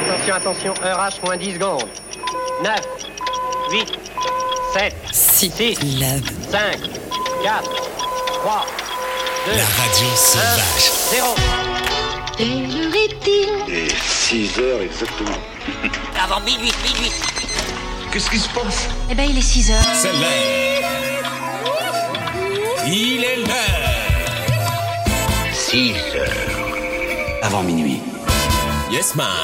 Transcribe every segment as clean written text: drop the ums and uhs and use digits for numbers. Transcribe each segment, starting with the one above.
Attention, attention, heure H moins 10 secondes. 9, 8, 7, 6, 5, 4, 3, 2, la radio sauvage. 0. Quelle heure est-il ? Et 6 heures exactement. Avant minuit. Qu'est-ce qui se passe ? Eh ben, il est 6 heures. C'est l'heure. Il est l'heure. 6 heures. Avant minuit. Yes, man.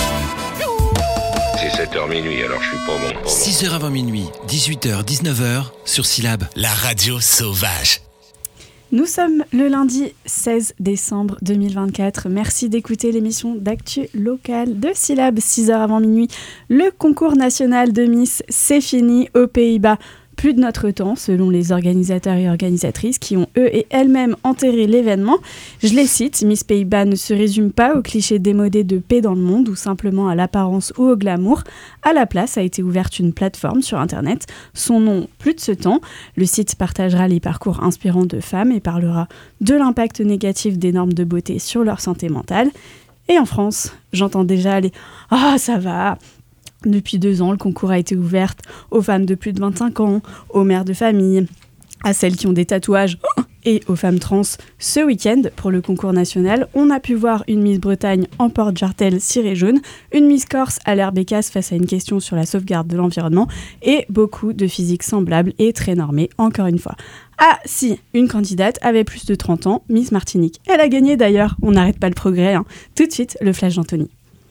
C'est 7h minuit, alors je suis pas bon. 6h avant minuit, 18h, 19h, sur Syllab, la radio sauvage. Nous sommes le lundi 16 décembre 2024. Merci d'écouter l'émission d'actu locale de Syllab, 6h avant minuit. Le concours national de Miss, c'est fini aux Pays-Bas. Plus de notre temps, selon les organisateurs et organisatrices qui ont eux et elles-mêmes enterré l'événement. Je les cite, Miss Pays-Bas ne se résume pas aux clichés démodés de paix dans le monde ou simplement à l'apparence ou au glamour. À la place a été ouverte une plateforme sur Internet. Son nom, Plus de ce temps. Le site partagera les parcours inspirants de femmes et parlera de l'impact négatif des normes de beauté sur leur santé mentale. Et en France, j'entends déjà les « Ah, ça va !» Depuis 2 ans, le concours a été ouvert aux femmes de plus de 25 ans, aux mères de famille, à celles qui ont des tatouages et aux femmes trans. Ce week-end, pour le concours national, on a pu voir une Miss Bretagne en porte-jartel ciré jaune, une Miss Corse à l'air bécasse face à une question sur la sauvegarde de l'environnement et beaucoup de physiques semblables et très normées, encore une fois. Ah si, une candidate avait plus de 30 ans, Miss Martinique. Elle a gagné d'ailleurs, on n'arrête pas le progrès. Tout de suite, le flash d'Anthony.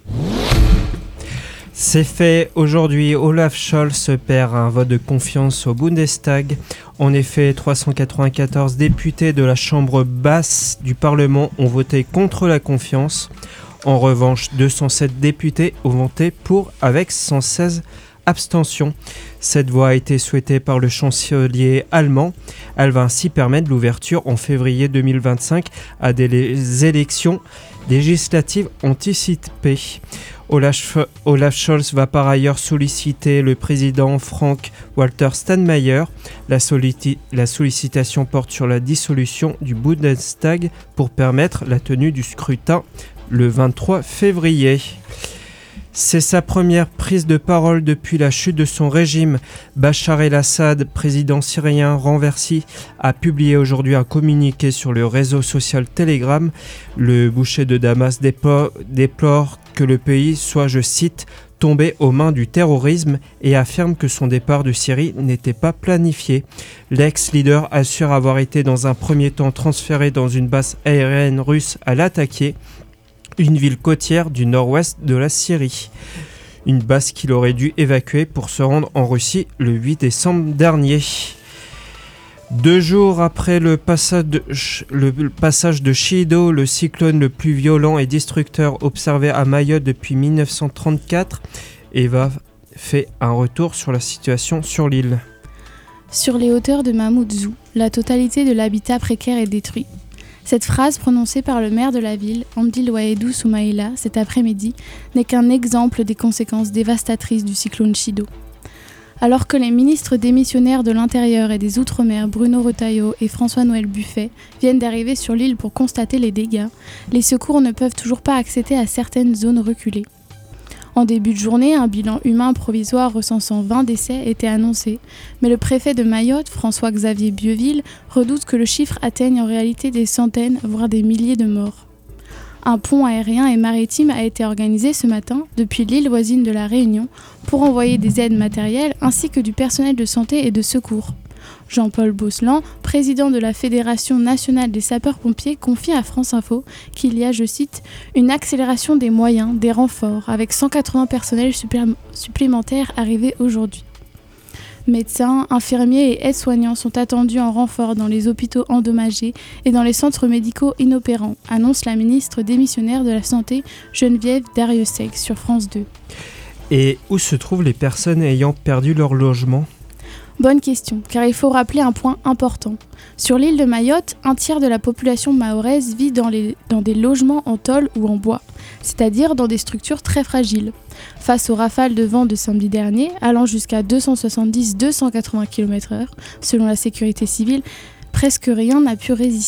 C'est fait, aujourd'hui, Olaf Scholz perd un vote de confiance au Bundestag. En effet, 394 députés de la chambre basse du Parlement ont voté contre la confiance. En revanche, 207 députés ont voté pour avec 116 abstentions. Cette voie a été souhaitée par le chancelier allemand. Elle va ainsi permettre l'ouverture en février 2025 à des élections législatives anticipées. Olaf Scholz va par ailleurs solliciter le président Frank-Walter Steinmeier. La sollicitation porte sur la dissolution du Bundestag pour permettre la tenue du scrutin le 23 février. C'est sa première prise de parole depuis la chute de son régime. Bachar el-Assad, président syrien renversé, a publié aujourd'hui un communiqué sur le réseau social Telegram. Le boucher de Damas déplore que le pays soit, je cite, tombé aux mains du terrorisme et affirme que son départ de Syrie n'était pas planifié. L'ex-leader assure avoir été dans un premier temps transféré dans une base aérienne russe à Latakia, une ville côtière du nord-ouest de la Syrie. Une base qu'il aurait dû évacuer pour se rendre en Russie le 8 décembre dernier. 2 jours après le passage de Chido, le cyclone le plus violent et destructeur observé à Mayotte depuis 1934, Eva fait un retour sur la situation sur l'île. Sur les hauteurs de Mamoudzou, la totalité de l'habitat précaire est détruite. Cette phrase prononcée par le maire de la ville, Hamdil Waheedou Soumaïla, cet après-midi, n'est qu'un exemple des conséquences dévastatrices du cyclone Chido. Alors que les ministres démissionnaires de l'Intérieur et des Outre-mer, Bruno Retailleau et François-Noël Buffet, viennent d'arriver sur l'île pour constater les dégâts, les secours ne peuvent toujours pas accéder à certaines zones reculées. En début de journée, un bilan humain provisoire recensant 20 décès était annoncé, mais le préfet de Mayotte, François-Xavier Bieuville, redoute que le chiffre atteigne en réalité des centaines, voire des milliers de morts. Un pont aérien et maritime a été organisé ce matin depuis l'île voisine de La Réunion pour envoyer des aides matérielles ainsi que du personnel de santé et de secours. Jean-Paul Bosselan, président de la Fédération nationale des sapeurs-pompiers, confie à France Info qu'il y a, je cite, « une accélération des moyens, des renforts, avec 180 personnels supplémentaires arrivés aujourd'hui ». Médecins, infirmiers et aides-soignants sont attendus en renfort dans les hôpitaux endommagés et dans les centres médicaux inopérants, annonce la ministre démissionnaire de la Santé Geneviève Darrieussecq sur France 2. Et où se trouvent les personnes ayant perdu leur logement ? Bonne question, car il faut rappeler un point important. Sur l'île de Mayotte, un tiers de la population mahoraise vit dans des logements en tôle ou en bois, c'est-à-dire dans des structures très fragiles. Face aux rafales de vent de samedi dernier, allant jusqu'à 270-280 km/h, selon la sécurité civile, presque rien n'a pu résister.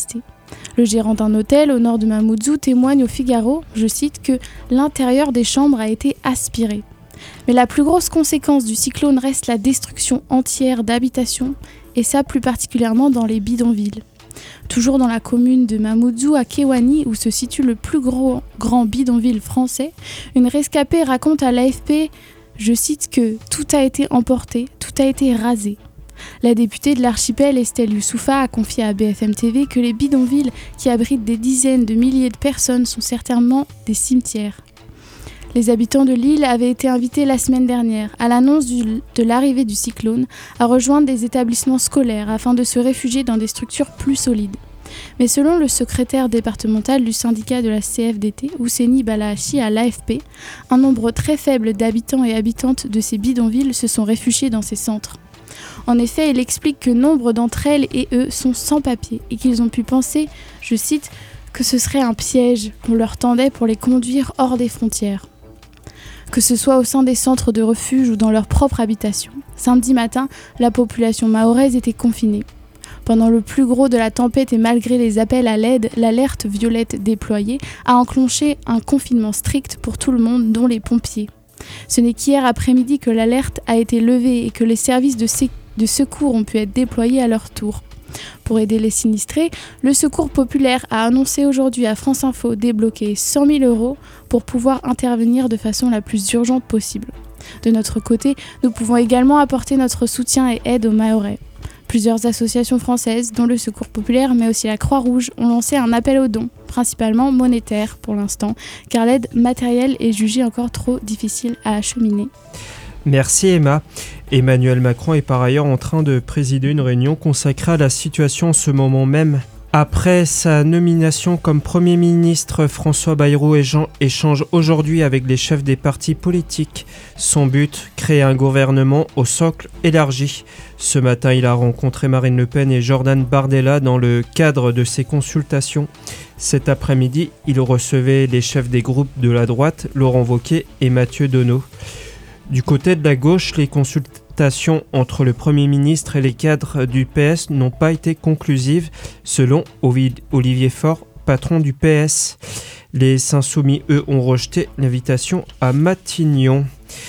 Le gérant d'un hôtel au nord de Mamoudzou témoigne au Figaro, je cite, que l'intérieur des chambres a été aspiré. Mais la plus grosse conséquence du cyclone reste la destruction entière d'habitations, et ça plus particulièrement dans les bidonvilles. Toujours dans la commune de Mamoudzou, à Kewane, où se situe le plus grand bidonville français, une rescapée raconte à l'AFP, je cite, que tout a été emporté, tout a été rasé. La députée de l'archipel Estelle Youssoufa a confié à BFM TV que les bidonvilles qui abritent des dizaines de milliers de personnes sont certainement des cimetières. Les habitants de l'île avaient été invités la semaine dernière, à l'annonce de l'arrivée du cyclone, à rejoindre des établissements scolaires afin de se réfugier dans des structures plus solides. Mais selon le secrétaire départemental du syndicat de la CFDT, Ousseni Balahachi à l'AFP, un nombre très faible d'habitants et habitantes de ces bidonvilles se sont réfugiés dans ces centres. En effet, il explique que nombre d'entre elles et eux sont sans papier et qu'ils ont pu penser, je cite, que ce serait un piège qu'on leur tendait pour les conduire hors des frontières. Que ce soit au sein des centres de refuge ou dans leur propre habitation. Samedi matin, la population mahoraise était confinée. Pendant le plus gros de la tempête et malgré les appels à l'aide, l'alerte violette déployée a enclenché un confinement strict pour tout le monde, dont les pompiers. Ce n'est qu'hier après-midi que l'alerte a été levée et que les services de secours ont pu être déployés à leur tour. Pour aider les sinistrés, le Secours populaire a annoncé aujourd'hui à France Info débloquer 100 000 € pour pouvoir intervenir de façon la plus urgente possible. De notre côté, nous pouvons également apporter notre soutien et aide aux Mahorais. Plusieurs associations françaises, dont le Secours populaire mais aussi la Croix-Rouge, ont lancé un appel aux dons, principalement monétaires pour l'instant, car l'aide matérielle est jugée encore trop difficile à acheminer. Merci Emma. Emmanuel Macron est par ailleurs en train de présider une réunion consacrée à la situation en ce moment même. Après sa nomination comme Premier ministre, François Bayrou échange aujourd'hui avec les chefs des partis politiques. Son but, créer un gouvernement au socle élargi. Ce matin, il a rencontré Marine Le Pen et Jordan Bardella dans le cadre de ses consultations. Cet après-midi, il recevait les chefs des groupes de la droite, Laurent Wauquiez et Mathieu Donot. Du côté de la gauche, les consultations entre le Premier ministre et les cadres du PS n'ont pas été conclusives, selon Olivier Faure, patron du PS. Les Insoumis, eux, ont rejeté l'invitation à Matignon.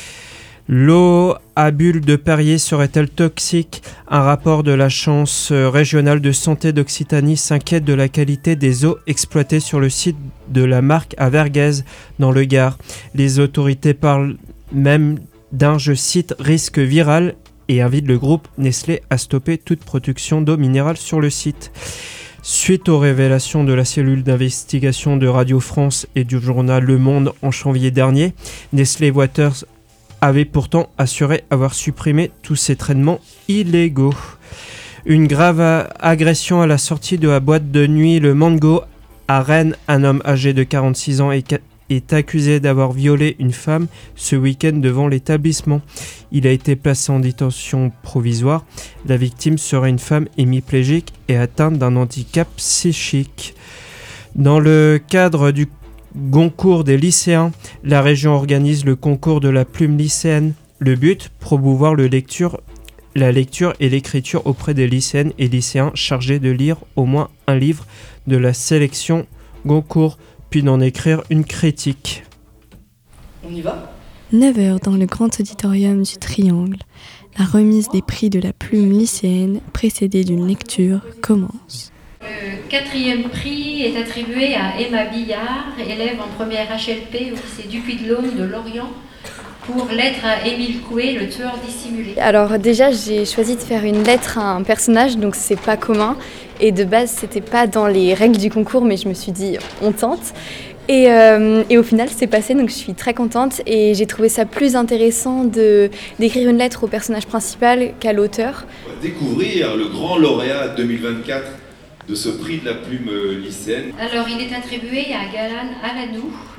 L'eau à bulles de Perrier serait-elle toxique ? Un rapport de l'Agence régionale de santé d'Occitanie s'inquiète de la qualité des eaux exploitées sur le site de la Marque à Verguez, dans le Gard. Les autorités parlent même d'un, je cite, risque viral et invite le groupe Nestlé à stopper toute production d'eau minérale sur le site. Suite aux révélations de la cellule d'investigation de Radio France et du journal Le Monde en janvier dernier, Nestlé Waters avait pourtant assuré avoir supprimé tous ces traitements illégaux. Une grave agression à la sortie de la boîte de nuit Le Mango à Rennes. Un homme âgé de 46 ans est accusé d'avoir violé une femme ce week-end devant l'établissement. Il a été placé en détention provisoire. La victime serait une femme hémiplégique et atteinte d'un handicap psychique. Dans le cadre du Goncourt des lycéens, la région organise le concours de la plume lycéenne. Le but, promouvoir la lecture et l'écriture auprès des lycéennes et lycéens chargés de lire au moins un livre de la sélection Goncourt, puis d'en écrire une critique. On y va ? 9h dans le grand auditorium du Triangle. La remise des prix de la plume lycéenne, précédée d'une lecture, commence. Le 4e prix est attribué à Emma Billard, élève en première HLP au lycée Dupuy-de-Laune de Lorient, pour lettre à Émile Coué, le tueur dissimulé. Alors déjà, j'ai choisi de faire une lettre à un personnage, donc c'est pas commun. Et de base, c'était pas dans les règles du concours, mais je me suis dit, on tente. Et au final, c'est passé, donc je suis très contente. Et j'ai trouvé ça plus intéressant d'écrire une lettre au personnage principal qu'à l'auteur. On va découvrir le grand lauréat 2024 de ce prix de la plume lycéenne. Alors, il est attribué à Galan Alanou,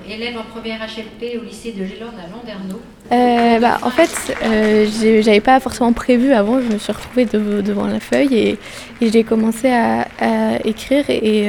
élève en première HLP au lycée de Gélande à Landerneau. En fait, j'avais pas forcément prévu avant, je me suis retrouvée devant la feuille et j'ai commencé à écrire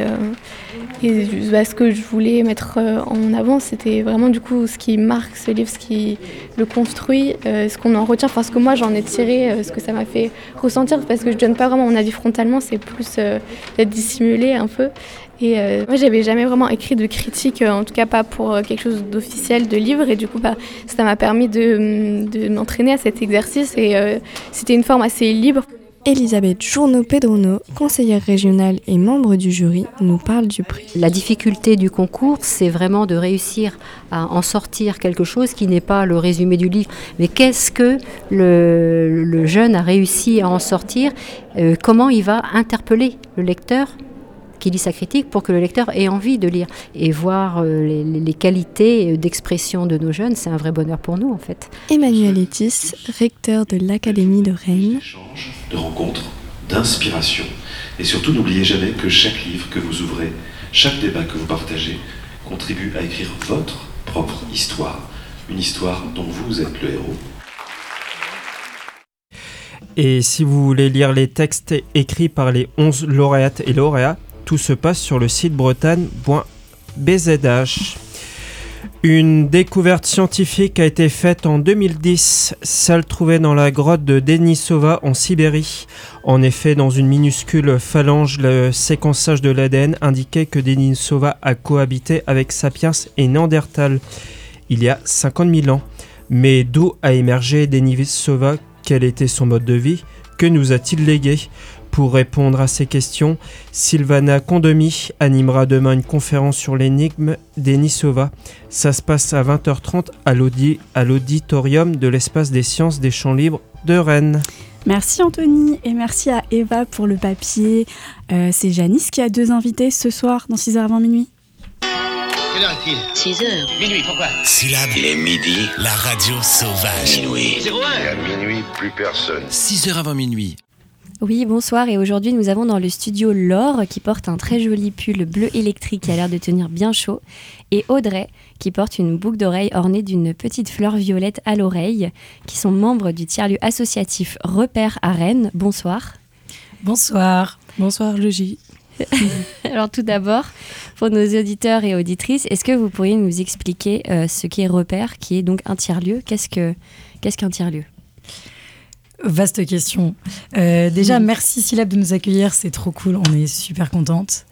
ce que je voulais mettre en avant, c'était vraiment du coup ce qui marque ce livre, ce qui le construit, ce qu'on en retient, parce que moi j'en ai tiré ce que ça m'a fait ressentir, parce que je donne pas vraiment mon avis frontalement, c'est plus d'être dissimulé un peu. Et moi, j'avais jamais vraiment écrit de critique, en tout cas pas pour quelque chose d'officiel de livre. Et du coup, ça m'a permis de m'entraîner à cet exercice. Et c'était une forme assez libre. Elisabeth Journeau-Pedrono, conseillère régionale et membre du jury, nous parle du prix. La difficulté du concours, c'est vraiment de réussir à en sortir quelque chose qui n'est pas le résumé du livre. Mais qu'est-ce que le jeune a réussi à en sortir ? Comment il va interpeller le lecteur qui lit sa critique pour que le lecteur ait envie de lire et voir les qualités d'expression de nos jeunes, c'est un vrai bonheur pour nous en fait. Emmanuel Etis, recteur de l'Académie de Rennes. De rencontres, d'inspiration et surtout n'oubliez jamais que chaque livre que vous ouvrez, chaque débat que vous partagez contribue à écrire votre propre histoire, une histoire dont vous êtes le héros. Et si vous voulez lire les textes écrits par les 11 lauréates et lauréats, tout se passe sur le site bretagne.bzh. Une découverte scientifique a été faite en 2010, celle trouvée dans la grotte de Denisova en Sibérie. En effet, dans une minuscule phalange, le séquençage de l'ADN indiquait que Denisova a cohabité avec Sapiens et Néandertal il y a 50 000 ans. Mais d'où a émergé Denisova ? Quel était son mode de vie ? Que nous a-t-il légué ? Pour répondre à ces questions, Sylvana Condomi animera demain une conférence sur l'énigme Denisova. Ça se passe à 20h30 à l'auditorium de l'Espace des Sciences des Champs Libres de Rennes. Merci Anthony et merci à Eva pour le papier. C'est Janice qui a 2 invités ce soir dans 6h avant minuit. Quelle heure est-il ? 6h. Minuit, pourquoi ? Syllabe. Il est midi. La radio sauvage. Minuit. 01. Et à minuit, plus personne. 6h avant minuit. Oui, bonsoir, et aujourd'hui nous avons dans le studio Laure qui porte un très joli pull bleu électrique qui a l'air de tenir bien chaud, et Audrey qui porte une boucle d'oreille ornée d'une petite fleur violette à l'oreille, qui sont membres du tiers-lieu associatif Repère à Rennes. Bonsoir. Bonsoir. Bonsoir Logie. Alors tout d'abord, pour nos auditeurs et auditrices, est-ce que vous pourriez nous expliquer ce qu'est Repère, qui est donc un tiers-lieu ? Qu'est-ce qu'un tiers-lieu ? Vaste question. Déjà, merci Syllabe de nous accueillir, c'est trop cool, on est super contente.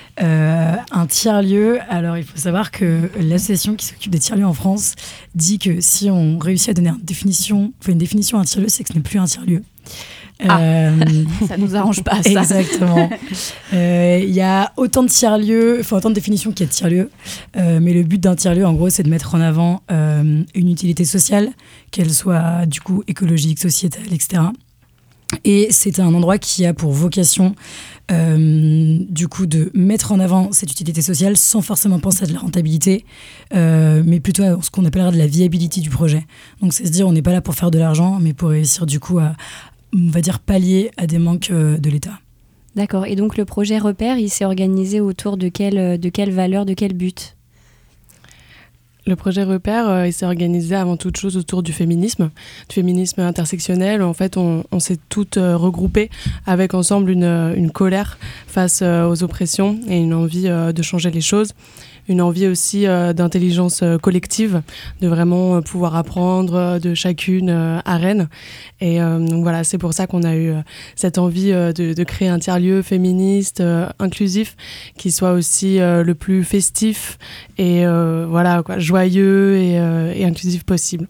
Un tiers-lieu, alors il faut savoir que l'association qui s'occupe des tiers-lieux en France dit que si on réussit à donner une définition à un tiers-lieu, c'est que ce n'est plus un tiers-lieu. Ça nous arrange pas, ça. Exactement. Il y a autant de tiers-lieux, enfin autant de définitions qu'il y a de tiers-lieux, mais le but d'un tiers-lieu, en gros, c'est de mettre en avant une utilité sociale, qu'elle soit du coup écologique, sociétale, etc. Et c'est un endroit qui a pour vocation du coup de mettre en avant cette utilité sociale sans forcément penser à de la rentabilité, mais plutôt à ce qu'on appellera de la viability du projet. Donc c'est se dire on n'est pas là pour faire de l'argent, mais pour réussir du coup à, on va dire, pallier à des manques de l'État. D'accord, et donc le projet Repère, il s'est organisé autour de quelle valeur, de quel but ? Le projet Repère, il s'est organisé avant toute chose autour du féminisme intersectionnel. En fait, on s'est toutes regroupées avec ensemble une colère face aux oppressions et une envie de changer les choses. Une envie aussi d'intelligence collective, de vraiment pouvoir apprendre de chacune à Rennes. Et donc voilà, c'est pour ça qu'on a eu cette envie de créer un tiers-lieu féministe, inclusif, qui soit aussi le plus festif et voilà, quoi, joyeux et inclusif possible.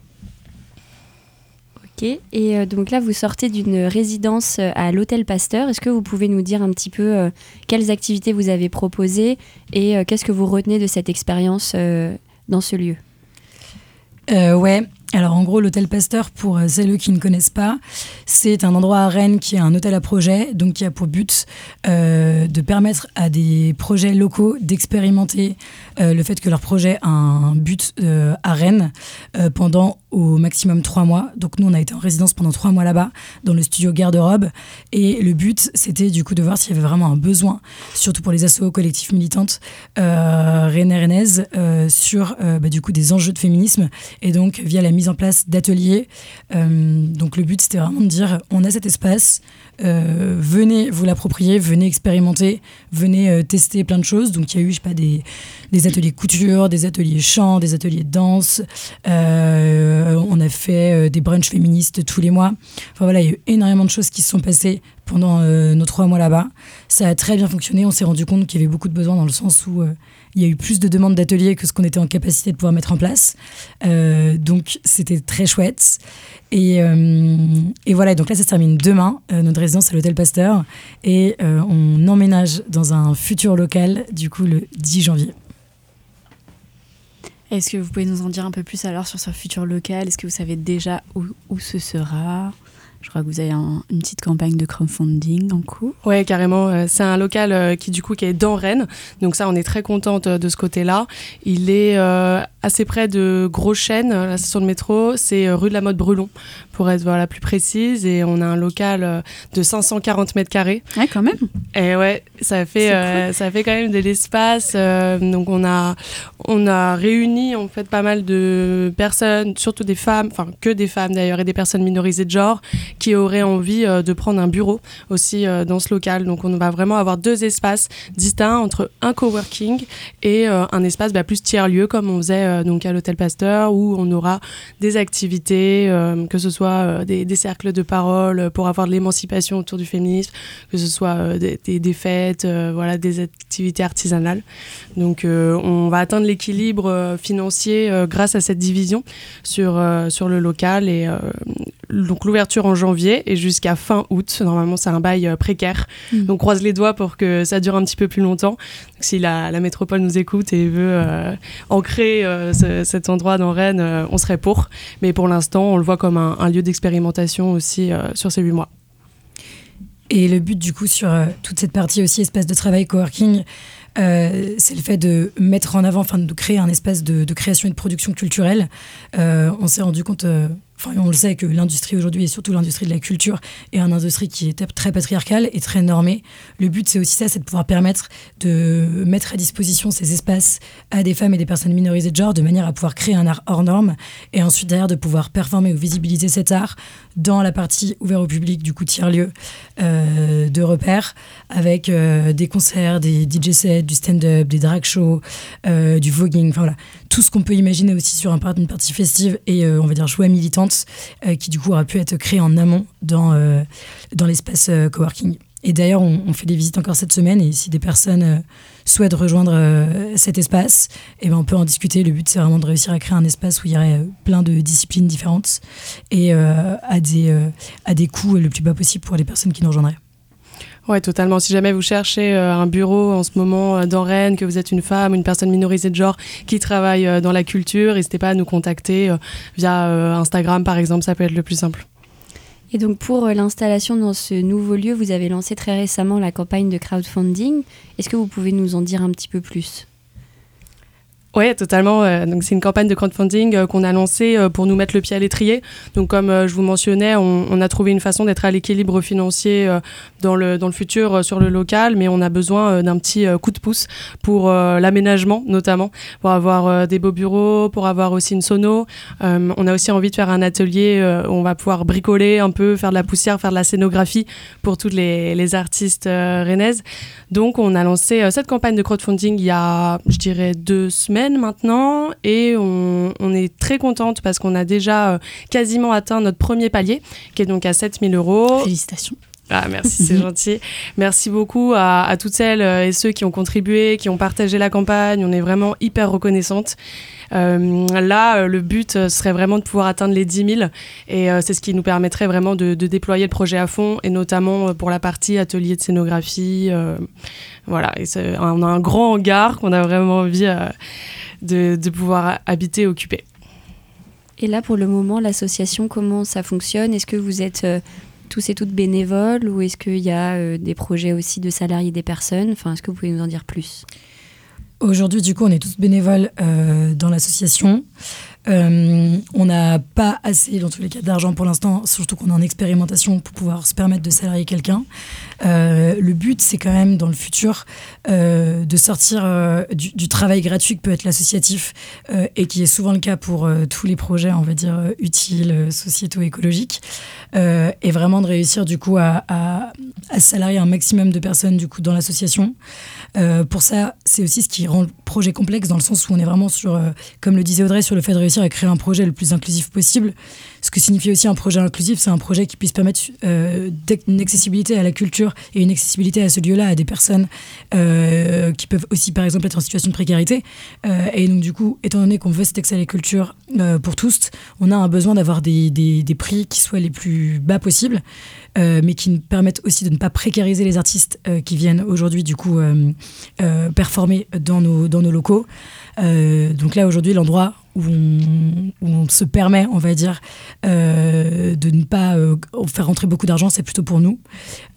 Ok, et donc là vous sortez d'une résidence à l'Hôtel Pasteur. Est-ce que vous pouvez nous dire un petit peu quelles activités vous avez proposées et qu'est-ce que vous retenez de cette expérience dans ce lieu ? Ouais, alors en gros l'Hôtel Pasteur, pour celles qui ne connaissent pas, c'est un endroit à Rennes qui est un hôtel à projet, donc qui a pour but de permettre à des projets locaux d'expérimenter le fait que leur projet a un but à Rennes pendant au maximum 3 mois. Donc nous, on a été en résidence pendant 3 mois là-bas, dans le studio Garde-robe. Et le but, c'était du coup de voir s'il y avait vraiment un besoin, surtout pour les assos collectifs militantes rennaises, sur du coup des enjeux de féminisme. Et donc, via la mise en place d'ateliers. Donc le but, c'était vraiment de dire, on a cet espace, venez vous l'approprier, venez expérimenter, venez tester plein de choses. Donc il y a eu, des ateliers couture, des ateliers chant, des ateliers de danse. On a fait des brunchs féministes tous les mois. Enfin voilà, il y a eu énormément de choses qui se sont passées pendant nos 3 mois là-bas. Ça a très bien fonctionné. On s'est rendu compte qu'il y avait beaucoup de besoins dans le sens où il y a eu plus de demandes d'ateliers que ce qu'on était en capacité de pouvoir mettre en place. Donc c'était très chouette. Et voilà, donc là ça se termine demain, notre résidence à l'Hôtel Pasteur. Et on emménage dans un futur local, du coup le 10 janvier. Est-ce que vous pouvez nous en dire un peu plus alors sur ce futur local ? Est-ce que vous savez déjà où ce sera ? Je crois que vous avez une petite campagne de crowdfunding en cours. Ouais, carrément. C'est un local qui est dans Rennes. Donc ça, on est très contente de ce côté-là. Il est assez près de Gros Chêne, la station de métro. C'est rue de la Motte-Brulon, pour être plus précise. Et on a un local de 540 mètres carrés. Ouais, quand même. Et ouais, ça fait quand même de l'espace. Donc on a réuni en fait pas mal de personnes, surtout des femmes, enfin que des femmes d'ailleurs, et des personnes minorisées de genre, qui auraient envie de prendre un bureau aussi dans ce local. Donc on va vraiment avoir 2 espaces distincts entre un coworking et un espace plus tiers-lieu comme on faisait donc à l'Hôtel Pasteur, où on aura des activités, que ce soit des cercles de parole pour avoir de l'émancipation autour du féminisme, que ce soit des fêtes, des activités artisanales. Donc on va atteindre l'équilibre financier grâce à cette division sur le local, et donc l'ouverture en janvier et jusqu'à fin août. Normalement, c'est un bail précaire. Donc, croise les doigts pour que ça dure un petit peu plus longtemps. Donc, si la métropole nous écoute et veut ancrer cet endroit dans Rennes, on serait pour. Mais pour l'instant, on le voit comme un lieu d'expérimentation aussi sur ces 8 mois. Et le but, du coup, sur toute cette partie aussi espace de travail, coworking, c'est le fait de mettre en avant, de créer un espace de création et de production culturelle. On s'est rendu compte... on le sait que l'industrie aujourd'hui, et surtout l'industrie de la culture, est une industrie qui est très patriarcale et très normée. Le but, c'est aussi ça, c'est de pouvoir permettre de mettre à disposition ces espaces à des femmes et des personnes minorisées de genre, de manière à pouvoir créer un art hors norme, et ensuite derrière de pouvoir performer ou visibiliser cet art dans la partie ouverte au public, du coup tiers-lieu de repères, avec des concerts, des DJ sets, du stand-up, des drag shows, du voguing, tout ce qu'on peut imaginer aussi sur une partie festive et on va dire joie militante, qui du coup aura pu être créé en amont dans l'espace coworking. Et d'ailleurs, on fait des visites encore cette semaine, et si des personnes souhaitent rejoindre cet espace, on peut en discuter. Le but, c'est vraiment de réussir à créer un espace où il y aurait plein de disciplines différentes et à des coûts le plus bas possible pour les personnes qui nous rejoindraient. Ouais, totalement. Si jamais vous cherchez un bureau en ce moment dans Rennes, que vous êtes une femme, une personne minorisée de genre qui travaille dans la culture, n'hésitez pas à nous contacter via Instagram, par exemple, ça peut être le plus simple. Et donc pour l'installation dans ce nouveau lieu, vous avez lancé très récemment la campagne de crowdfunding. Est-ce que vous pouvez nous en dire un petit peu plus ? Oui, totalement. Donc c'est une campagne de crowdfunding qu'on a lancée pour nous mettre le pied à l'étrier. Donc comme je vous mentionnais, on a trouvé une façon d'être à l'équilibre financier dans le futur sur le local, mais on a besoin d'un petit coup de pouce pour l'aménagement notamment, pour avoir des beaux bureaux, pour avoir aussi une sono. On a aussi envie de faire un atelier où on va pouvoir bricoler un peu, faire de la poussière, faire de la scénographie pour toutes les artistes rennaises. Donc on a lancé cette campagne de crowdfunding il y a, je dirais, 2 semaines maintenant, et on est très contente parce qu'on a déjà quasiment atteint notre premier palier, qui est donc à 7 000 €. Félicitations. Ah, merci, c'est gentil. Merci beaucoup à toutes celles et ceux qui ont contribué, qui ont partagé la campagne. On est vraiment hyper reconnaissantes. Là, le but serait vraiment de pouvoir atteindre les 10 000, et c'est ce qui nous permettrait vraiment de déployer le projet à fond, et notamment pour la partie atelier de scénographie. Voilà, et on a un grand hangar qu'on a vraiment envie de pouvoir habiter et occuper. Et là, pour le moment, l'association, comment ça fonctionne ? Est-ce que vous êtes tous et toutes bénévoles, ou est-ce qu'il y a des projets aussi de salariés des personnes ? Est-ce que vous pouvez nous en dire plus ? Aujourd'hui, du coup, on est tous bénévoles dans l'association. On n'a pas assez, dans tous les cas, d'argent pour l'instant, surtout qu'on est en expérimentation pour pouvoir se permettre de salarier quelqu'un. Le but, c'est quand même, dans le futur, de sortir du travail gratuit que peut être l'associatif et qui est souvent le cas pour tous les projets, on va dire, utiles, sociétaux, écologiques, et vraiment de réussir, du coup, à salarier un maximum de personnes, du coup, dans l'association. Pour ça, c'est aussi ce qui rend le projet complexe, dans le sens où on est vraiment sur, comme le disait Audrey, sur le fait de réussir à créer un projet le plus inclusif possible. Ce que signifie aussi un projet inclusif, c'est un projet qui puisse permettre une accessibilité à la culture et une accessibilité à ce lieu-là à des personnes qui peuvent aussi, par exemple, être en situation de précarité. Et donc, du coup, étant donné qu'on veut cet accès à la culture pour tous, on a un besoin d'avoir des prix qui soient les plus bas possibles, mais qui nous permettent aussi de ne pas précariser les artistes qui viennent aujourd'hui, du coup, performer dans nos locaux. Donc là, aujourd'hui, l'endroit où on se permet, on va dire, de ne pas faire rentrer beaucoup d'argent, c'est plutôt pour nous.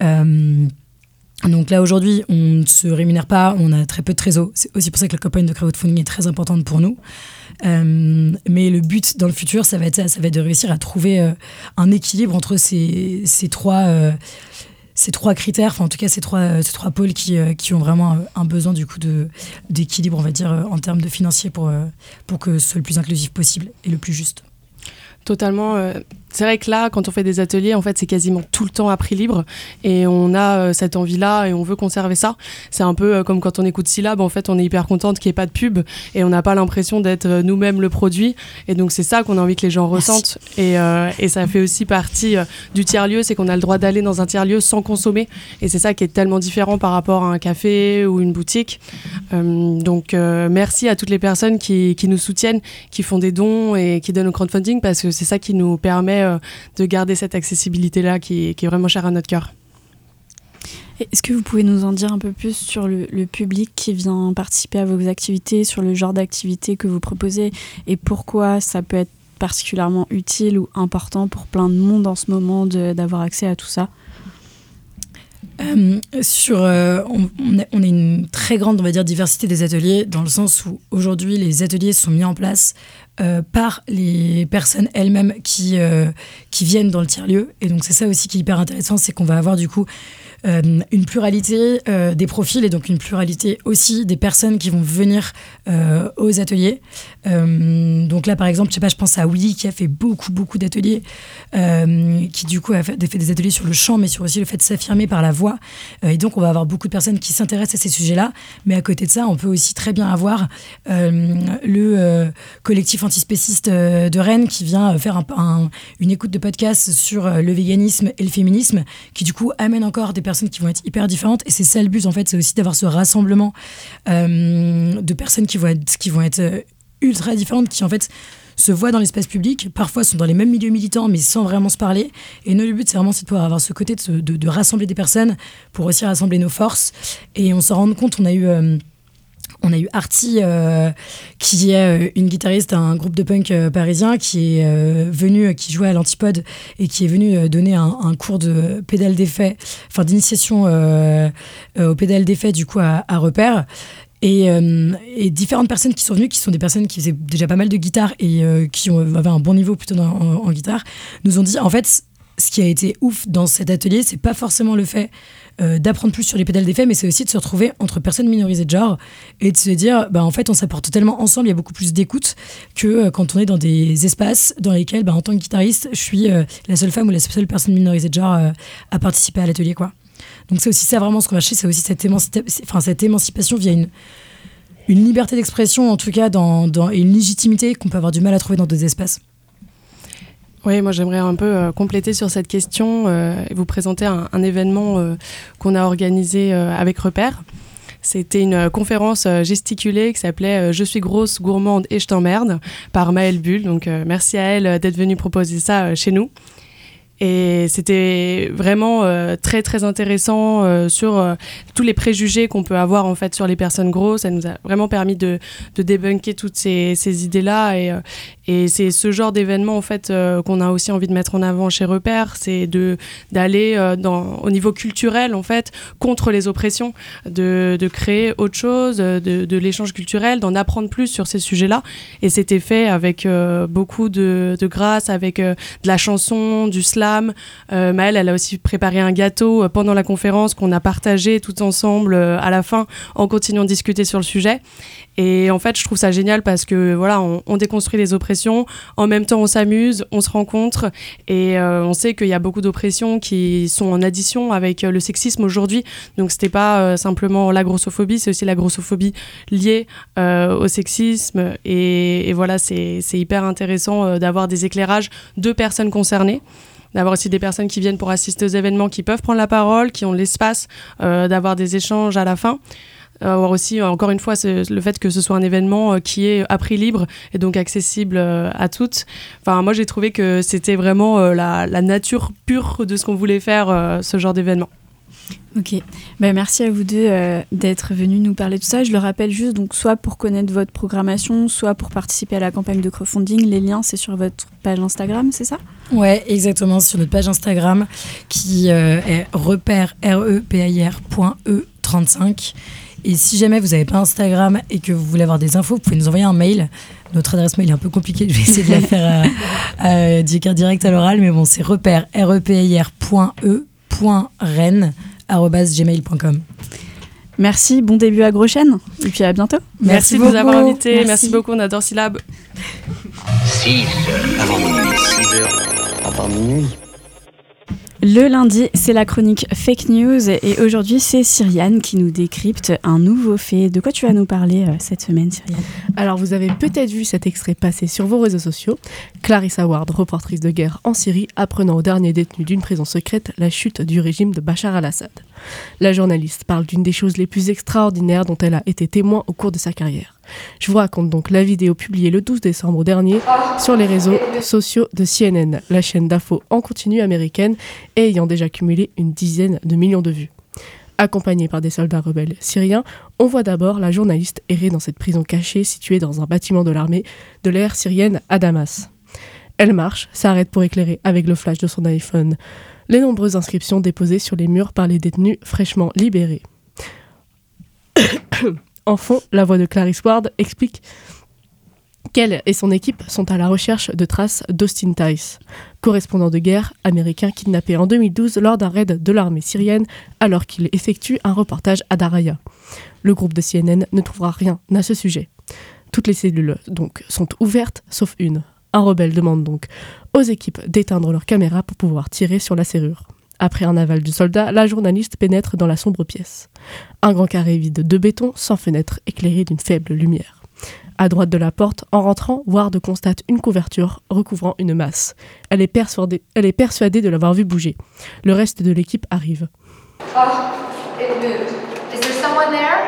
Donc là, aujourd'hui, on ne se rémunère pas, on a très peu de trésor. C'est aussi pour ça que la campagne de crowdfunding est très importante pour nous. Mais le but dans le futur, ça va être de réussir à trouver un équilibre entre ces trois critères, enfin en tout cas ces trois pôles qui ont vraiment un besoin du coup d'équilibre, on va dire, en termes de financier pour que ce soit le plus inclusif possible et le plus juste. Totalement. C'est vrai que là, quand on fait des ateliers, en fait, c'est quasiment tout le temps à prix libre et on a cette envie-là et on veut conserver ça. C'est un peu comme quand on écoute Syllab, en fait, on est hyper contente qu'il n'y ait pas de pub et on n'a pas l'impression d'être nous-mêmes le produit. Et donc, c'est ça qu'on a envie que les gens ressentent. Et ça fait aussi partie du tiers-lieu, c'est qu'on a le droit d'aller dans un tiers-lieu sans consommer. Et c'est ça qui est tellement différent par rapport à un café ou une boutique. Donc, merci à toutes les personnes qui nous soutiennent, qui font des dons et qui donnent au crowdfunding, parce que c'est ça qui nous permet de garder cette accessibilité-là qui est vraiment chère à notre cœur. Est-ce que vous pouvez nous en dire un peu plus sur le public qui vient participer à vos activités, sur le genre d'activités que vous proposez et pourquoi ça peut être particulièrement utile ou important pour plein de monde en ce moment d'avoir accès à tout ça? On a une très grande, on va dire, diversité des ateliers, dans le sens où aujourd'hui les ateliers sont mis en place par les personnes elles-mêmes qui viennent dans le tiers-lieu. Et donc c'est ça aussi qui est hyper intéressant, c'est qu'on va avoir du coup une pluralité des profils et donc une pluralité aussi des personnes qui vont venir aux ateliers. Donc là, par exemple, je pense à Willy qui a fait beaucoup d'ateliers, qui du coup a fait des ateliers sur le chant, mais sur aussi le fait de s'affirmer par la voix. Et donc, on va avoir beaucoup de personnes qui s'intéressent à ces sujets-là. Mais à côté de ça, on peut aussi très bien avoir le collectif antispéciste de Rennes qui vient faire une écoute de podcast sur le véganisme et le féminisme, qui du coup amène encore des personnes qui vont être hyper différentes. Et c'est ça le but, en fait, c'est aussi d'avoir ce rassemblement de personnes qui vont être ultra différentes, qui en fait se voient dans l'espace public, parfois sont dans les mêmes milieux militants mais sans vraiment se parler. Et nous, le but, c'est vraiment de pouvoir avoir ce côté de rassembler des personnes pour aussi rassembler nos forces. Et on s'en rend compte, on a eu Arty, qui est une guitariste d'un groupe de punk parisien, qui est venue, qui jouait à l'Antipode et qui est venue donner un cours de pédale d'effet, enfin d'initiation au pédale d'effet du coup à Repère. Et différentes personnes qui sont venues, qui sont des personnes qui faisaient déjà pas mal de guitare et qui avaient un bon niveau plutôt en guitare, nous ont dit en fait ce qui a été ouf dans cet atelier, c'est pas forcément le fait d'apprendre plus sur les pédales d'effet, mais c'est aussi de se retrouver entre personnes minorisées de genre et de se dire en fait on s'apporte tellement ensemble, il y a beaucoup plus d'écoute que quand on est dans des espaces dans lesquels en tant que guitariste je suis la seule femme ou la seule personne minorisée de genre à participer à l'atelier, quoi. Donc c'est aussi ça vraiment ce qu'on va chercher, c'est aussi cette émancipation via une liberté d'expression, en tout cas et une légitimité qu'on peut avoir du mal à trouver dans d'autres espaces. Oui, moi j'aimerais un peu compléter sur cette question et vous présenter un événement qu'on a organisé avec Repère. C'était une conférence gesticulée qui s'appelait « Je suis grosse, gourmande et je t'emmerde » par Maëlle Bull. Donc merci à elle d'être venue proposer ça chez nous. Et c'était vraiment très très intéressant sur tous les préjugés qu'on peut avoir en fait sur les personnes grosses. Ça nous a vraiment permis de débunker toutes ces idées-là Et c'est ce genre d'événement en fait qu'on a aussi envie de mettre en avant chez Repère, c'est d'aller au niveau culturel en fait contre les oppressions, de créer autre chose, de l'échange culturel, d'en apprendre plus sur ces sujets-là. Et c'était fait avec beaucoup de grâce, avec de la chanson, du slam. Maëlle, elle a aussi préparé un gâteau pendant la conférence qu'on a partagé tout ensemble à la fin en continuant de discuter sur le sujet. Et en fait, je trouve ça génial parce que voilà, on déconstruit les oppressions, en même temps on s'amuse, on se rencontre et on sait qu'il y a beaucoup d'oppressions qui sont en addition avec le sexisme aujourd'hui. Donc c'était pas simplement la grossophobie, c'est aussi la grossophobie liée au sexisme. Et voilà, c'est hyper intéressant d'avoir des éclairages de personnes concernées. D'avoir aussi des personnes qui viennent pour assister aux événements, qui peuvent prendre la parole, qui ont l'espace d'avoir des échanges à la fin. Avoir aussi, encore une fois, le fait que ce soit un événement qui est à prix libre et donc accessible à toutes. Enfin, moi, j'ai trouvé que c'était vraiment la nature pure de ce qu'on voulait faire, ce genre d'événement. Ok, merci à vous deux d'être venus nous parler de tout ça. Je le rappelle juste, donc soit pour connaître votre programmation, soit pour participer à la campagne de crowdfunding. Les liens, c'est sur votre page Instagram, c'est ça ? Ouais, exactement, sur notre page Instagram qui est repère.e35. Et si jamais vous n'avez pas Instagram et que vous voulez avoir des infos, vous pouvez nous envoyer un mail. Notre adresse mail est un peu compliquée, je vais essayer de la faire d'écrire direct à l'oral, mais bon, c'est repère.e.ren@gmail.com. Merci, bon début à Groschen, et puis à bientôt. Merci de nous avoir invités, merci beaucoup, on adore Syllab. 6 heures avant minuit, 6 heures avant minuit. Le lundi, c'est la chronique Fake News et aujourd'hui, c'est Cyriane qui nous décrypte un nouveau fait. De quoi tu vas nous parler cette semaine, Cyriane ? Alors, vous avez peut-être vu cet extrait passer sur vos réseaux sociaux. Clarissa Ward, reportrice de guerre en Syrie, apprenant aux derniers détenus d'une prison secrète la chute du régime de Bachar al-Assad. La journaliste parle d'une des choses les plus extraordinaires dont elle a été témoin au cours de sa carrière. Je vous raconte donc la vidéo publiée le 12 décembre dernier sur les réseaux sociaux de CNN, la chaîne d'info en continu américaine, et ayant déjà cumulé une dizaine de millions de vues. Accompagnée par des soldats rebelles syriens, on voit d'abord la journaliste errer dans cette prison cachée située dans un bâtiment de l'armée de l'air syrienne à Damas. Elle marche, s'arrête pour éclairer avec le flash de son iPhone les nombreuses inscriptions déposées sur les murs par les détenus fraîchement libérés. En fond, la voix de Clarissa Ward explique qu'elle et son équipe sont à la recherche de traces d'Austin Tice, correspondant de guerre américain kidnappé en 2012 lors d'un raid de l'armée syrienne alors qu'il effectue un reportage à Daraya. Le groupe de CNN ne trouvera rien à ce sujet. Toutes les cellules donc sont ouvertes sauf une. Un rebelle demande donc aux équipes d'éteindre leurs caméras pour pouvoir tirer sur la serrure. Après un aval du soldat, la journaliste pénètre dans la sombre pièce. Un grand carré vide de béton, sans fenêtre, éclairé d'une faible lumière. À droite de la porte, en rentrant, Ward constate une couverture recouvrant une masse. Elle est persuadée de l'avoir vu bouger. Le reste de l'équipe arrive. Oh, it moved. Is there someone there?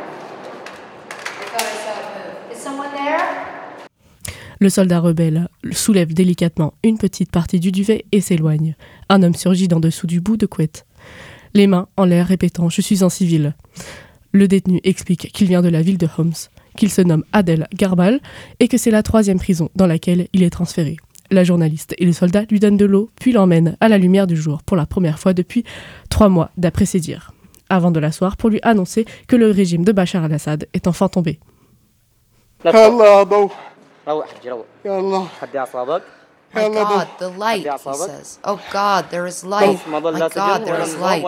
I thought I saw it move. Is someone there? Le soldat rebelle soulève délicatement une petite partie du duvet et s'éloigne. Un homme surgit d'en dessous du bout de couette, les mains en l'air répétant « Je suis un civil ». Le détenu explique qu'il vient de la ville de Homs, qu'il se nomme Adel Garbal et que c'est la 3e prison dans laquelle il est transféré. La journaliste et le soldat lui donnent de l'eau, puis l'emmènent à la lumière du jour pour la première fois depuis 3 mois, d'après ses dires, avant de l'asseoir pour lui annoncer que le régime de Bachar al-Assad est enfin tombé. روح حجي روح يا الله هدي أعصابك My God, the light, he says. Oh God, there is light. My God, there is light.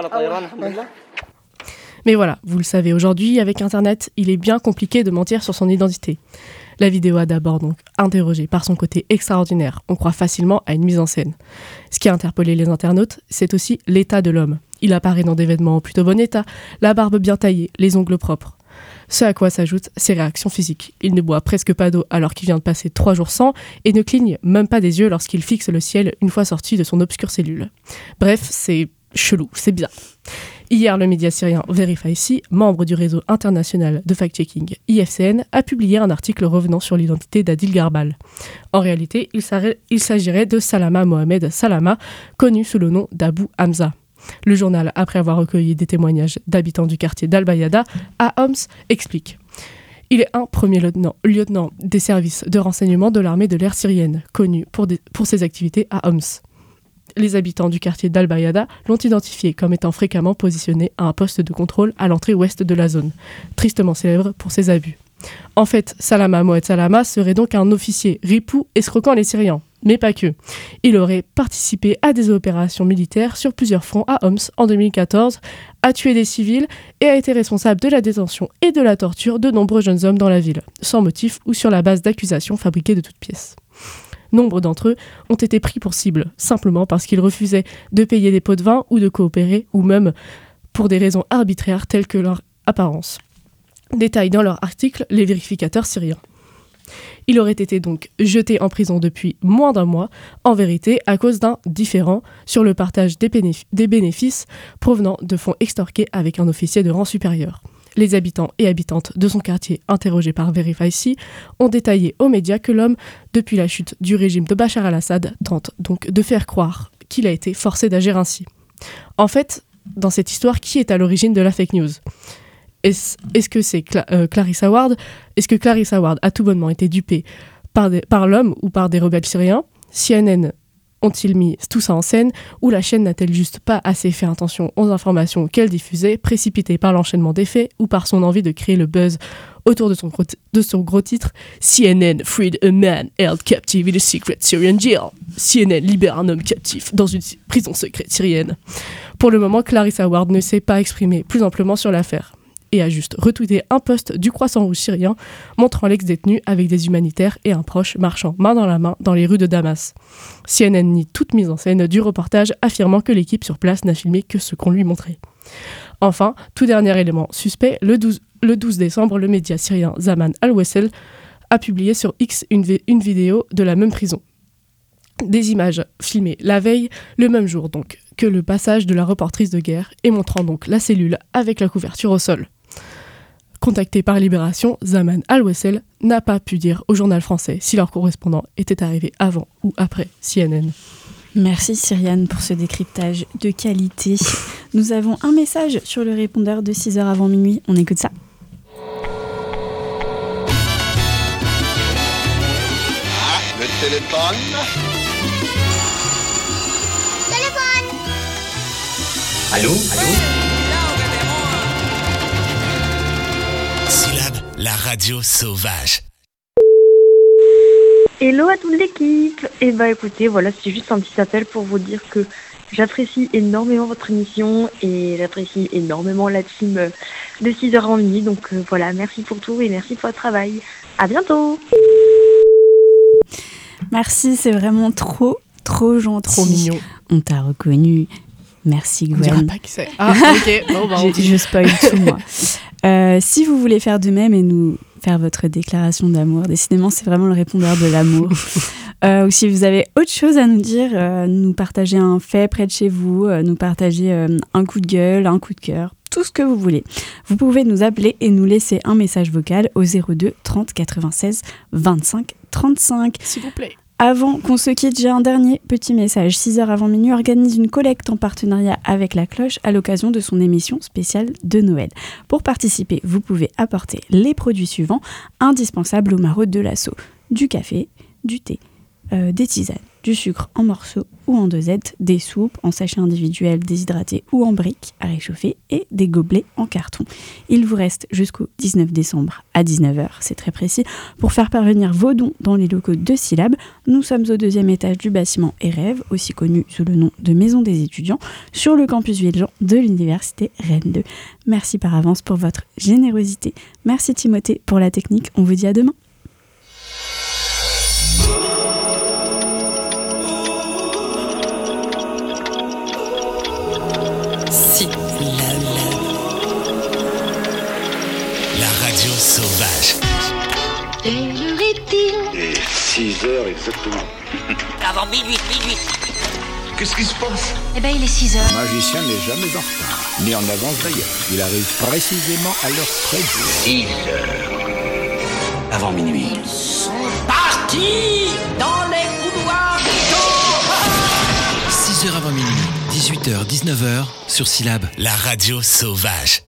Mais voilà, vous le savez, aujourd'hui, avec Internet, il est bien compliqué de mentir sur son identité. La vidéo a d'abord donc interrogé par son côté extraordinaire. On croit facilement à une mise en scène. Ce qui a interpellé les internautes, c'est aussi l'état de l'homme. Il apparaît dans des vêtements en plutôt bon état, la barbe bien taillée, les ongles propres. Ce à quoi s'ajoutent ses réactions physiques. Il ne boit presque pas d'eau alors qu'il vient de passer 3 jours sans et ne cligne même pas des yeux lorsqu'il fixe le ciel une fois sorti de son obscure cellule. Bref, c'est chelou, c'est bizarre. Hier, le média syrien Verify, membre du réseau international de fact-checking IFCN, a publié un article revenant sur l'identité d'Adil Garbal. En réalité, il s'agirait de Salama Mohamed Salama, connu sous le nom d'Abu Hamza. Le journal, après avoir recueilli des témoignages d'habitants du quartier d'Al-Bayada à Homs, explique. Il est un premier lieutenant des services de renseignement de l'armée de l'air syrienne, connu pour ses activités à Homs. Les habitants du quartier d'Al-Bayada l'ont identifié comme étant fréquemment positionné à un poste de contrôle à l'entrée ouest de la zone, tristement célèbre pour ses abus. En fait, Salama Mohamed Salama serait donc un officier ripou escroquant les Syriens, mais pas que. Il aurait participé à des opérations militaires sur plusieurs fronts à Homs en 2014, a tué des civils et a été responsable de la détention et de la torture de nombreux jeunes hommes dans la ville, sans motif ou sur la base d'accusations fabriquées de toutes pièces. Nombre d'entre eux ont été pris pour cible, simplement parce qu'ils refusaient de payer des pots de vin ou de coopérer, ou même pour des raisons arbitraires telles que leur apparence. Détaillent dans leur article les vérificateurs syriens. Il aurait été donc jeté en prison depuis moins d'un mois, en vérité à cause d'un différend sur le partage des bénéfices provenant de fonds extorqués avec un officier de rang supérieur. Les habitants et habitantes de son quartier, interrogés par Verify.C, ont détaillé aux médias que l'homme, depuis la chute du régime de Bachar al-Assad, tente donc de faire croire qu'il a été forcé d'agir ainsi. En fait, dans cette histoire, qui est à l'origine de la fake news ? Est-ce que c'est Clarissa Ward ? Est-ce que Clarissa Ward a tout bonnement été dupée par l'homme ou par des rebelles syriens ? CNN ont-ils mis tout ça en scène, ou la chaîne n'a-t-elle juste pas assez fait attention aux informations qu'elle diffusait, précipitée par l'enchaînement des faits ou par son envie de créer le buzz autour de son gros titre « CNN freed a man held captive in a secret Syrian jail ». CNN libère un homme captif dans une prison secrète syrienne. Pour le moment, Clarissa Ward ne s'est pas exprimée plus amplement sur l'affaire et a juste retweeté un post du Croissant Rouge syrien montrant l'ex-détenu avec des humanitaires et un proche marchant main dans la main dans les rues de Damas. CNN nie toute mise en scène du reportage, affirmant que l'équipe sur place n'a filmé que ce qu'on lui montrait. Enfin, tout dernier élément suspect, le 12 décembre, le média syrien Zaman Al-Wassel a publié sur X une vidéo de la même prison. Des images filmées la veille, le même jour donc, que le passage de la reportrice de guerre et montrant donc la cellule avec la couverture au sol. Contacté par Libération, Zaman Al-Wassel n'a pas pu dire au journal français si leur correspondant était arrivé avant ou après CNN. Merci Cyriane pour ce décryptage de qualité. Nous avons un message sur le répondeur de 6h avant minuit. On écoute ça. Le téléphone. Allô ? Syllabe, la radio sauvage. Hello à toute l'équipe. Et bah écoutez, voilà, c'est juste un petit appel pour vous dire que j'apprécie énormément votre émission et j'apprécie énormément la team de 6h en minuit. Donc voilà, merci pour tout et merci pour votre travail. À bientôt. Merci, c'est vraiment trop gentil. Trop mignon. On t'a reconnu. Merci Gwen. On dira pas qui c'est. Ah ok, bon, bah, je spoil tout moi. Si vous voulez faire de même et nous faire votre déclaration d'amour, décidément c'est vraiment le répondeur de l'amour. Ou si vous avez autre chose à nous dire, nous partager un fait près de chez vous, nous partager un coup de gueule, un coup de cœur, tout ce que vous voulez. Vous pouvez nous appeler et nous laisser un message vocal au 02 30 96 25 35. S'il vous plaît. Avant qu'on se quitte, j'ai un dernier petit message. 6h avant minuit organise une collecte en partenariat avec La Cloche à l'occasion de son émission spéciale de Noël. Pour participer, vous pouvez apporter les produits suivants, indispensables aux maraudes de l'assaut. Du café, du thé, des tisanes, du sucre en morceaux ou en dosettes, des soupes en sachets individuels déshydratés ou en briques à réchauffer et des gobelets en carton. Il vous reste jusqu'au 19 décembre à 19h, c'est très précis, pour faire parvenir vos dons dans les locaux de Syllabe. Nous sommes au 2e étage du bâtiment Erève, aussi connu sous le nom de Maison des étudiants, sur le campus Villejean de l'université Rennes 2. Merci par avance pour votre générosité. Merci Timothée pour la technique, on vous dit à demain. Sauvage. Quelle heure est-il ? Et 6h exactement. Avant minuit. Qu'est-ce qui se passe ? Eh ben, il est 6h. Le magicien n'est jamais en retard, ni en avance d'ailleurs. Il arrive précisément à l'heure prévue. 6h. Avant minuit. Ils sont partis dans les couloirs du temps. 6h avant minuit, 18h, 19h, sur Syllabe, la radio sauvage.